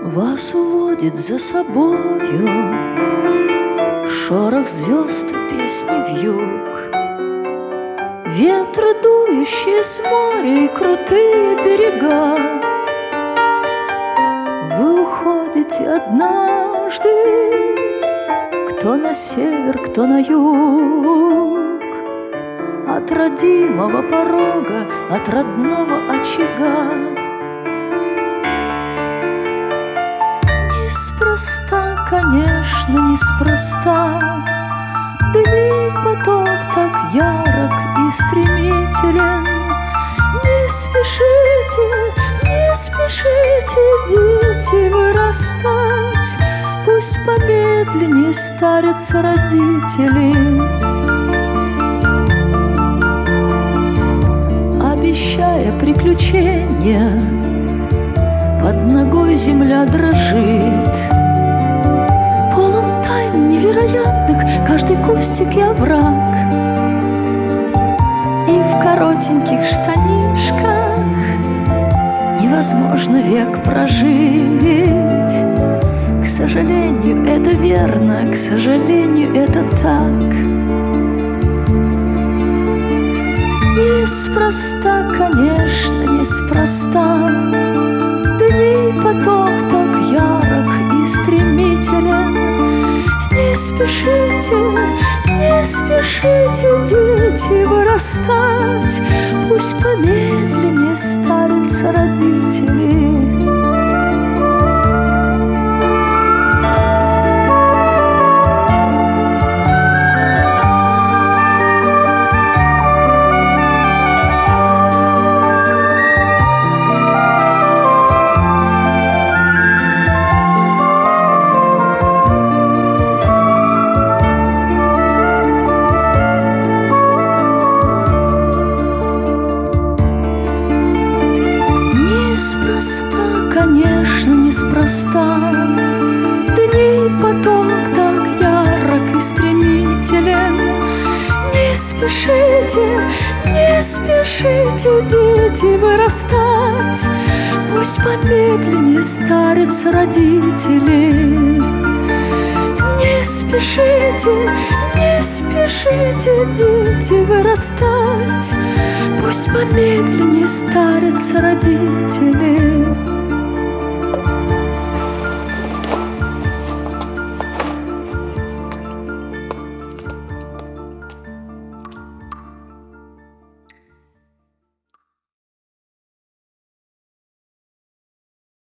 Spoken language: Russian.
Вас уводит за собою шорох звезд и песни вьюг, ветры, дующие с моря, и крутые берега. Вы уходите однажды, кто на север, кто на юг, от родимого порога, от родного очага. Неспроста, конечно, неспроста дни поток так ярок и стремителен. Не спешите, не спешите, дети, вырастать, пусть помедленнее старятся родители. Обещая приключения, под ногой земля дрожит. Полон тайн невероятных каждый кустик и овраг, и в коротеньких штанишках невозможно век прожить. К сожалению, это верно, к сожалению, это так. Неспроста, конечно, неспроста дней поток так ярок и стремителен. Не спешите, не спешите, дети, вырастать, пусть помедленнее старятся родители. Конечно, неспроста дней поток так ярок и стремителен. Не спешите, не спешите, дети, вырастать, пусть помедленнее старятся родители. Не спешите, не спешите, дети, вырастать, пусть помедленнее старятся родители.